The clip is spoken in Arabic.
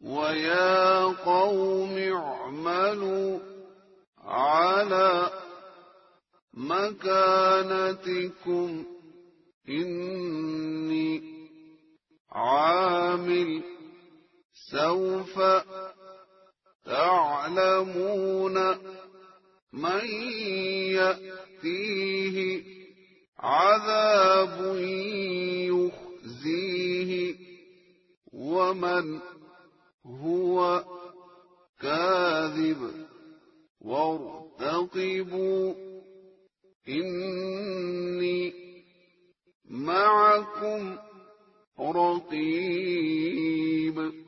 ويا قوم اعملوا على مكانتكم إني عامل سوف تعلمون من يأتيه عذاب يخزيه ومن هو كاذب وارتقبوا إني معكم رقيب